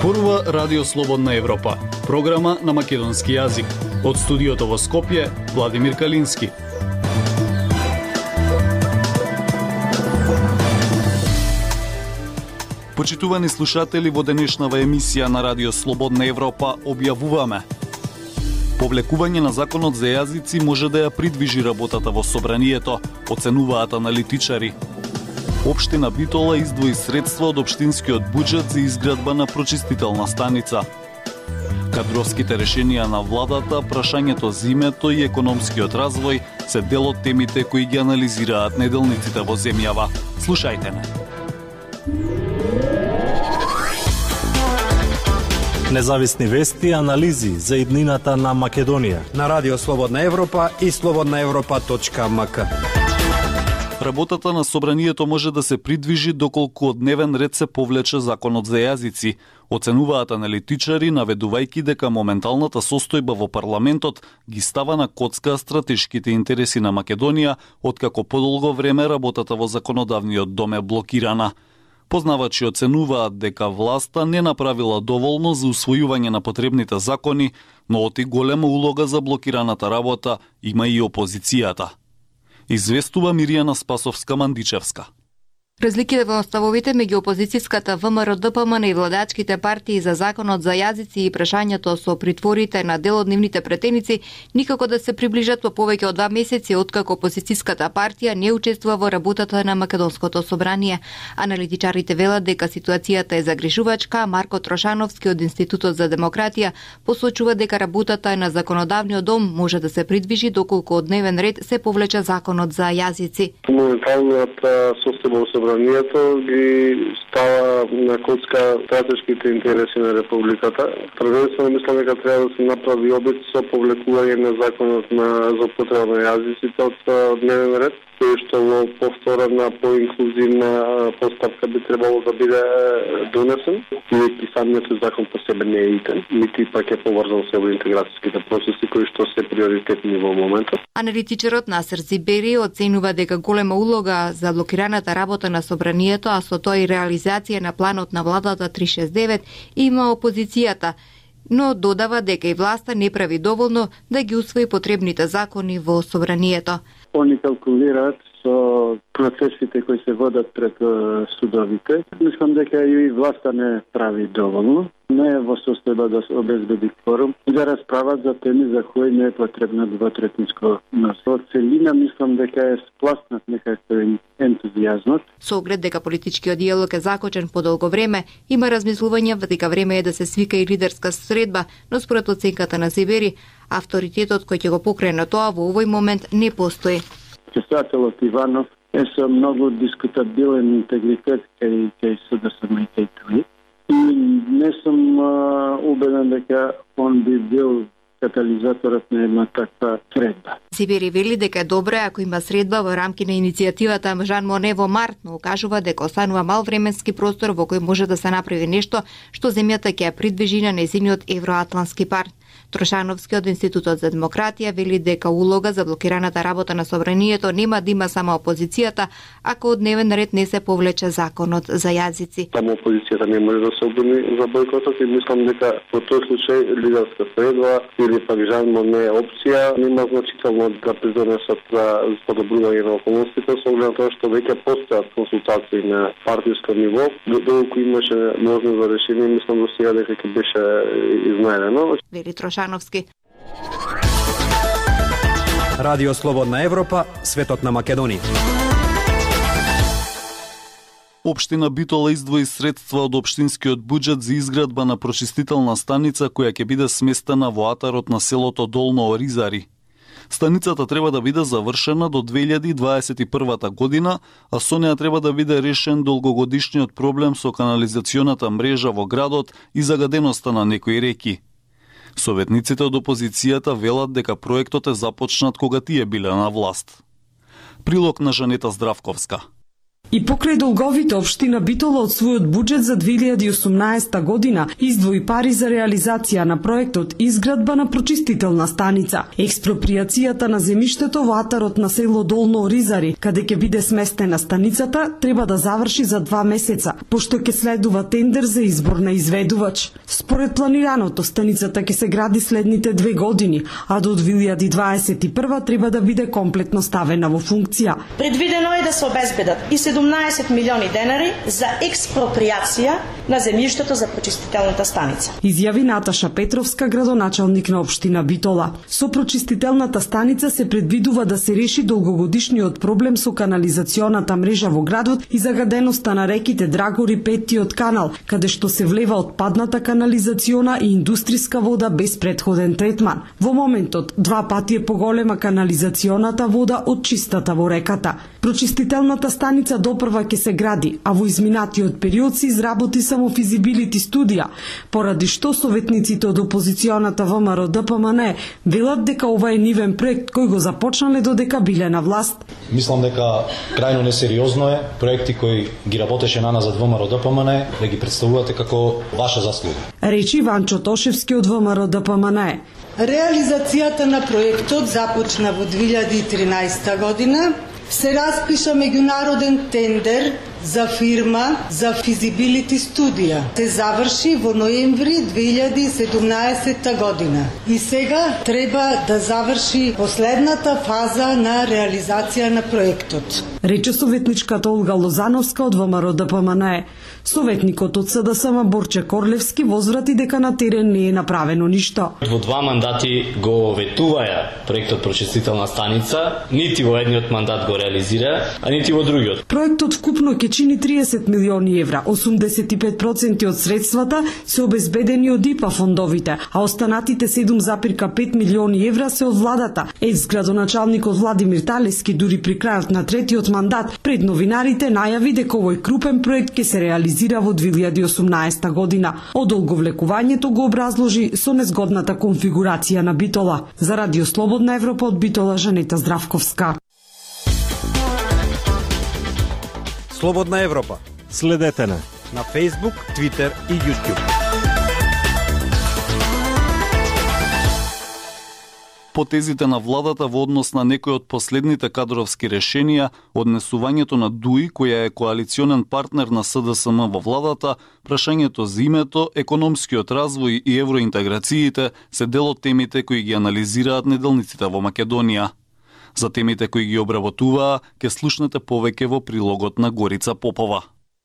Зборува Радио Слободна Европа, програма на македонски јазик. Од студиото во Скопје, Владимир Калински. Почитувани слушатели, во денешнава емисија на Радио Слободна Европа објавуваме: повлекување на законот за јазици може да ја придвижи работата во собранието, оценуваат аналитичари. Општина Битола издвои средства од општинскиот буџет за изградба на прочистителна станица. Кадровските решенија на владата, прашањето за името и економскиот развој се дел од темите кои ги анализираат неделниците во земјава. Слушајте не. Независни вести и анализи за иднината на Македонија на Радио Слободна Европа и slobodnaevropa.mk. Работата на собранието може да се придвижи доколку од дневен ред се повлече законот за јазици, оценуваат аналитичари, наведувајќи дека моменталната состојба во парламентот ги става на коцка стратешките интереси на Македонија, откако подолго време работата во законодавниот дом е блокирана. Познавачи оценуваат дека власта не направила доволно за усвојување на потребните закони, но оти голема улога за блокираната работа има и опозицијата. Известува Миријана Спасовска-Мандичевска. Разликите во ставовите меѓу опозицијската ВМРО, ДПМН и владачките партии за законот за јазици и прашањето со притворите на дел од нивните претеници никако да се приближат по повеќе од 2 месеци откако опозицијската партија не учествува во работата на Македонското собрание. Аналитичарите велат дека ситуацијата е загрижувачка, а Марко Трошановски од Институтот за демократија посочува дека работата на законодавниот дом може да се придвижи доколку од дневен ред се повлече законот за јазици. Моменталната состојба собранието ги става на коцка стратешките интереси на Републиката. Првенствено мислам дека треба да се направи обид со повлекување на законот за употреба на јазиците од дневен ред, кој што во повторена, поинклузивна постапка би требало да биде донесен. И самиот закон по себе не е итен, нити пак е поврзан со интеграцијските процеси кои што се приоритетни во моментот. Аналитичарот Насер Зибери оценува дека голема улога за блокираната работа на собранието, а со тоа и реализација на планот на владата 369 има опозицијата, но додава дека и власта не прави доволно да ги усвои потребните закони во собранието. Они калкулираат со процесите кои се водат пред судовите. Мислам дека и власта не прави доволно. Не е во состојба да се обезбеди кворум и да расправат за теми за кои не е потребно двотретинско мнозинство. Целина мислам дека е спласнат некако ентузијазмот. Со оглед дека политичкиот диалог е закочен по долго време, има размислување дека време е да се свика и лидерска средба, но според оценката на Сибери, авторитетот кој ќе го покрene тоа во овој момент не постои. Председателот Иванов е со многу дискутабилен интегритет кај СДСМ и кај ТУИ. И не сум убеден дека он би бил катализаторот на една таква средба. Сибери вели дека е добре ако има средба во рамки на иницијативата Жан Моне во март, но кажува дека останува мал временски простор во кој може да се направи нешто што земјата ќе ја придвижи на нејзиниот евроатлански пат. Трошановски од Институтот за демократија вели дека улога за блокираната работа на собранието нема да има само опозицијата, ако од дневен ред не се повлече законот за јазици. Само опозицијата не може да се обуни за бојкотот и мислам дека во тој случај лидерска средба или пак Жан Моне опција нема значително да придонесат за подобрување на околностите, со оглед на тоа што веќе постојат консултации на партиско ниво, доколку имаше можност за решение, мислам до сега дека ќе беше изнајдено. Вели Трошановски. Радио Слободна Европа, светот на Македонија. Општина Битола издвои средства од општинскиот буџет за изградба на прочистителна станица која ќе биде сместена во атарот на селото Долно Оризари. Станицата треба да биде завршена до 2021 година, а со неа треба да биде решен долгогодишниот проблем со канализационата мрежа во градот и загаденоста на некои реки. Советниците од опозицијата велат дека проектот е започнат кога тие биле на власт. Прилог на Жанета Здравковска. И покрај долговите, општина Битола од својот буџет за 2018 година издвои пари за реализација на проектот изградба на прочистителна станица. Експропријацијата на земјиштето во атарот на село Долно Оризари, каде ќе биде сместена станицата, треба да заврши за 2 месеца, пошто ќе следува тендер за избор на изведувач. Според планираното, станицата ќе се гради следните 2 години, а до 2021 треба да биде комплетно ставена во функција. Предвидено е да се обезбедат и 17 милиони денари за експропријација на земјиштето за прочистителната станица. Изјави Наташа Петровска, градоначалник на општина Битола. Со прочистителната станица се предвидува да се реши долгогодишниот проблем со канализационата мрежа во градот и загаденоста на реките Драгор и Петтиот канал, каде што се влева отпадната канализациона и индустријска вода без претходен третман. Во моментот 2 пати е поголема канализационата вода од чистата во реката. Прочистителната станица допрва ќе се гради, а во изминатиот период се изработи само физибилити студија, поради што советниците од опозиционата ВМРО ДПМН велат дека ова е нивен проект кој го започнале додека биле на власт. Мислам дека крајно несериозно е проекти кои ги работеше наназад ВМРО ДПМН да ги представувате како ваша заслуга. Речи Ванчо Тошевски од ВМРО ДПМН. Реализацијата на проектот започна во 2013 година. Се распиша меѓународен тендер за фирма за физибилити студија. Се заврши во ноември 2017 година. И сега треба да заврши последната фаза на реализација на проектот. Рече советничката Олга Лозановска од ВМРО ДПМН. Советникот од СДСМ Борче Корлевски возврати дека на терен не е направено ништо. Во 2 мандати го ветуваја проектот прочистителна станица, нити во едниот мандат го реализира, а нити во другиот. Проектот вкупно ќе чини 30 милиони евра, 85% од средствата се обезбедени од ИПА фондовите, а останатите 7,5 милиони евра се од владата. Екс-градоначалникот Владимир Талески дури при крајот на третиот мандат пред новинарите најави дека овој крупен проект ќе се реализира во 2018 година. Одолговлекувањето го образложи со незгодната конфигурација на Битола. За Радио Слободна Европа од Битола, Жанета Здравковска. Слободна Европа. Следете на Facebook, Twitter и YouTube. Потезите на владата во однос на некои од последните кадровски решенија, однесувањето на ДУИ, која е коалиционен партнер на СДСМ во владата, прашањето за името, економскиот развој и евроинтеграциите се дел од темите кои ги анализираат неделниците во Македонија. За темите кои ги обработуваа, ке слушнете повеќе во прилогот на Горица Попова.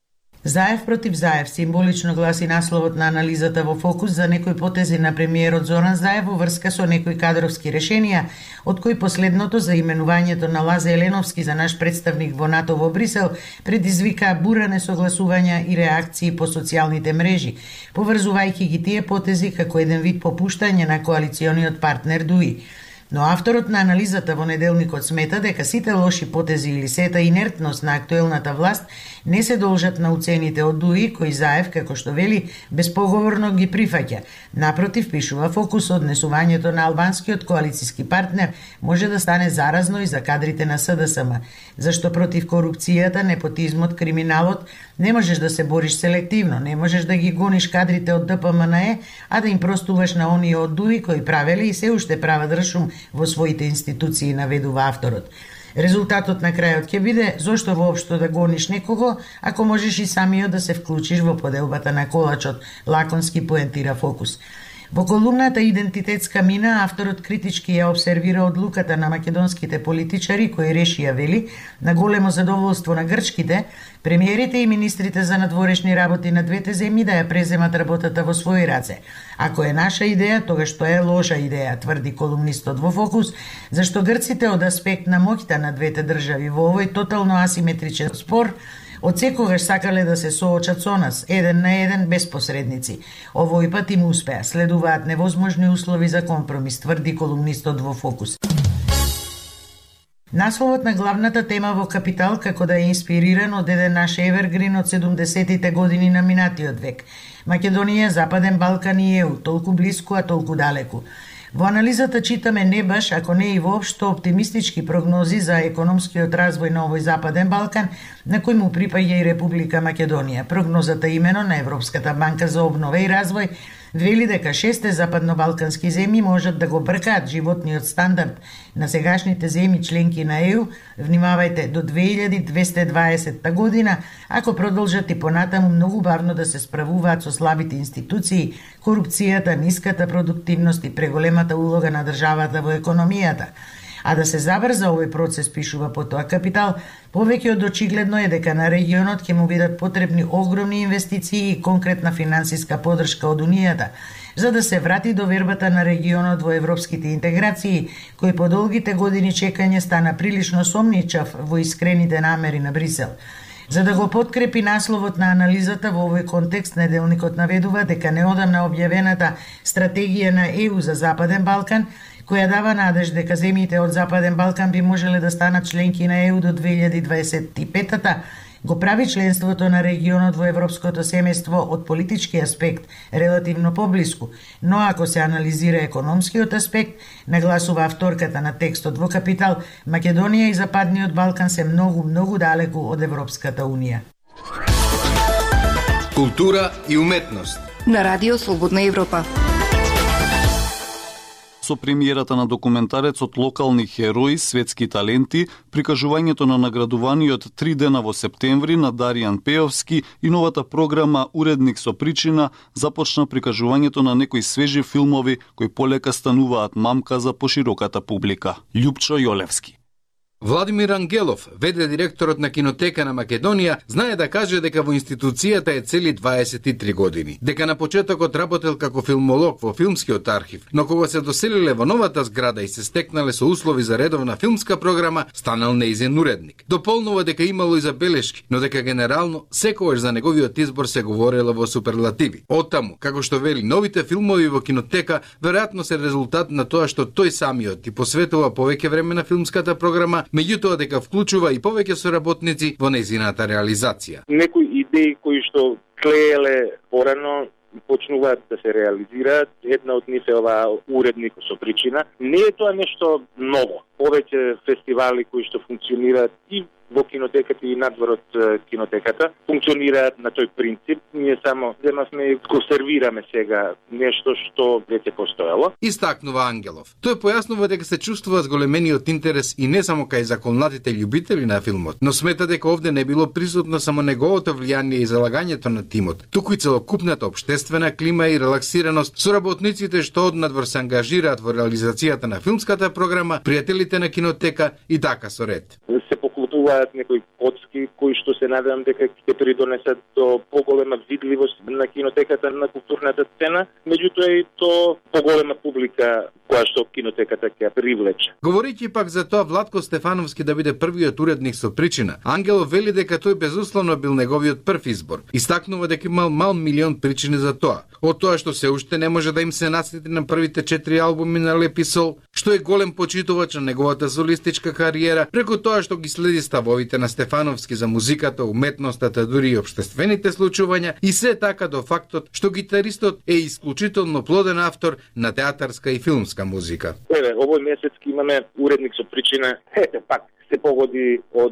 Заев против Заев, символично гласи насловот на анализата во Фокус за некои потези на премиерот Зоран Заев во врска со некои кадровски решенија, од кои последното за именувањето на Лазе Еленовски за наш представник во НАТО во Брисел предизвика бура несогласувања и реакции по социјалните мрежи, поврзувајќи ги тие потези како еден вид попуштање на коалициониот партнер ДУИ. Но авторот на анализата во неделникот смета дека сите лоши потези или сета инертност на актуелната власт не се должат на уцените од ДУИ, кој Заев, како што вели, безпоговорно ги прифаќа. Напротив, пишува Фокус, однесувањето на албанскиот коалициски партнер може да стане заразно и за кадрите на СДСМ, зашто против корупцијата, непотизмот, криминалот не можеш да се бориш селективно, не можеш да ги гониш кадрите од ДПМНЕ, а да им простуваш на оние од ДУИ кои правеле и се уште прават ршум во своите институции, наведува авторот. Резултатот на крајот ќе биде зошто воопшто да гониш некого, ако можеш и самиот да се вклучиш во поделбата на колачот, лаконски поентира Фокус. Во колумната Идентитетска мина, авторот критички ја обсервира одлуката на македонските политичари кои решија, вели, на големо задоволство на грчките, премиерите и министрите за надворешни работи на двете земји да ја преземат работата во своји раце. Ако е наша идеја, тогаш тоа е лоша идеја, тврди колумнистот во Фокус, зашто грците од аспект на моќта на двете држави во овој тотално асиметричен спор од секогаш сакале да се соочат со нас, еден на еден, без посредници. Овој пат им успеа, следуваат невозможни услови за компромис, тврди колумнистот во Фокус. Насловот на главната тема во Капитал како да е инспириран од еден наш евергрин од 70-тите години на минатиот век. Македонија, Западен Балкан и ЕУ, толку блиску, а толку далеку. Во анализата читаме не баш, ако не и воопшто оптимистички прогнози за економскиот развој на овој Западен Балкан, на кој му припаѓа и Република Македонија. Прогнозата имено на Европската банка за обнова и развој вели дека 6 западнобалкански земји можат да го бркаат животниот стандард на сегашните земји членки на ЕУ, внимавајте, до 2220 година, ако продолжат и понатаму многу бавно да се справуваат со слабите институции, корупцијата, ниската продуктивност и преголемата улога на државата во економијата. А да се забрза овој процес, пишува потоа Капитал, повеќе од очигледно е дека на регионот ќе му бидат потребни огромни инвестиции и конкретна финансиска подршка од Унијата, за да се врати довербата на регионот во европските интеграции, кој по долгите години чекање стана прилично сомничав во искрените намери на Брисел. За да го подкрепи насловот на анализата во овој контекст, неделникот наведува дека неодамна објавената стратегија на ЕУ за Западен Балкан, која дава надеж дека земјите од Западен Балкан би можеле да станат членки на ЕУ до 2025-та, го прави членството на регионот во европското семејство од политички аспект релативно поблиску, но ако се анализира економскиот аспект, нагласува авторката на текстот во Капитал, Македонија и Западниот Балкан се многу далеку од Европската Унија. Култура и уметност на Радио Слободна Европа. Со премиерата на документарецот Локални херои, светски таленти, прикажувањето на наградуваниот 3 дена во септември на Даријан Пеовски и новата програма Уредник со причина започна прикажувањето на некои свежи филмови кои полека стануваат мамка за пошироката публика. Љупчо Јолевски. Владимир Ангелов, ВД директорот на Кинотека на Македонија, знае да каже дека во институцијата е цели 23 години. Дека на почетокот работел како филмолог во филмскиот архив, но кога се доселиле во новата зграда и се стекнале со услови за редовна филмска програма, станал неизен уредник. Дополнува дека имало и забелешки, но дека генерално секогаш за неговиот избор се говорело во суперлативи. Оттаму, како што вели, новите филмови во Кинотека веројатно се резултат на тоа што тој самиот и посветува повеќе време на филмската програма, меѓутоа дека вклучува и повеќе соработници во нејзината реализација. Некои идеи кои што клееле порано почнуваат да се реализираат. Една од нив е оваа Уредник со причина. Не е тоа нешто ново. Повеќе фестивали кои што функционираат и во кинотеката и надвор од кинотеката функционираат на тој принцип. Ние само земавме и консервираме сега нешто што веќе постоело. Истакнува Ангелов. Тој појаснува дека се чувствува зголемениот интерес и не само кај законнатите љубители на филмот, но смета дека овде не било присутно само неговото влијание и залагањето на тимот, туку и целокупната општествена клима и релаксираност со работниците што однадвор се ангажираат во реализацијата на филмската програма, пријателите на Кинотека и така со ред. Се поклопуваат некои коцки кои што се надевам дека ќе придонесат до поголема видливост на Кинотеката на културната сцена, меѓутоа и то поголема публика која што Кинотеката ќе привлече. Говорејќи пак за тоа Владко Стефановски да биде првиот уредник со причина, Ангелов вели дека тој безусловно бил неговиот прв избор. Истакнува дека имал мал милион причини за тоа. Од тоа што се уште не може да им се насети на првите 4 албуми на Лепи Сол, што е голем почитувач на неговата солистичка кариера, преку тоа што ги следи ставовите на Стефановски за музиката, уметноста, дури и општествените случувања, и се така до фактот што гитаристот е исклучително плоден автор на театарска и филмска музика. Еве, овој месец имаме Уредник со причина. Ете, пак се погоди од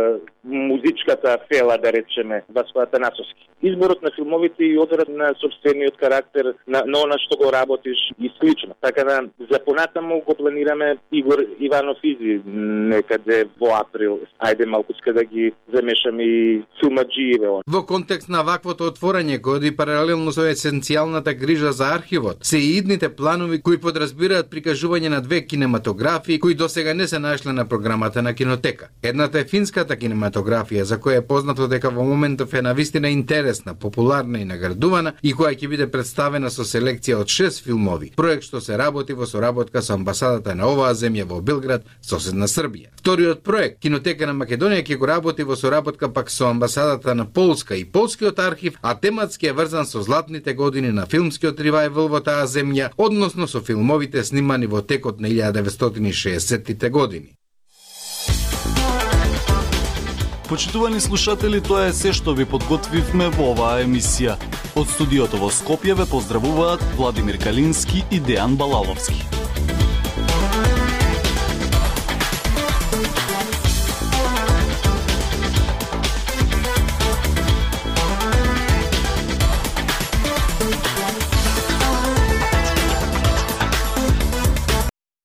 музичката фела, да речеме, Васко Атанасовски. Изборот на филмовите и одборот на собствениот карактер на она што го работиш и слично. Така да за понатаму го планираме Игор Иванов Изи некаде во април. Ајде малкуска да ги замешаме и филмаджиеве. Во контекст на ваквото отворање, кој и паралелно со есенцијалната грижа за архивот, се и идните планови кои подразбираат прикажување на 2 кинематографии кои досега не се нашле на програмата на Кинотека. Едната е финската кинематографија, за која е познато дека во моментов е навистина интересна, популарна и наградувана и која ќе биде представена со селекција од 6 филмови. Проект што се работи во соработка со амбасадата на оваа земја во Белград, соседна Србија. Вториот проект, Кинотека на Македонија, ќе го работи во соработка пак со амбасадата на Полска и Полскиот архив, а тематски е врзан со златните години на филмскиот ревајвал во таа земја, односно со филмовите снимани во текот на 1960-тите години. Почитувани слушатели, тоа е се што ви подготвивме во оваа емисија. Од студиото во Скопје ве поздравуваат Владимир Калински и Дејан Балаловски.